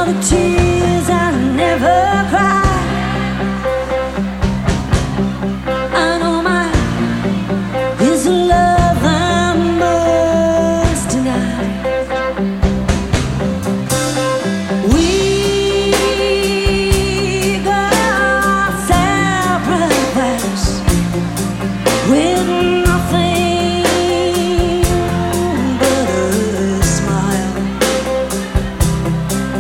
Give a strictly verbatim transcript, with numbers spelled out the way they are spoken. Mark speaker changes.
Speaker 1: tears I never cry. I know mine is the love I must deny. We go our separate ways with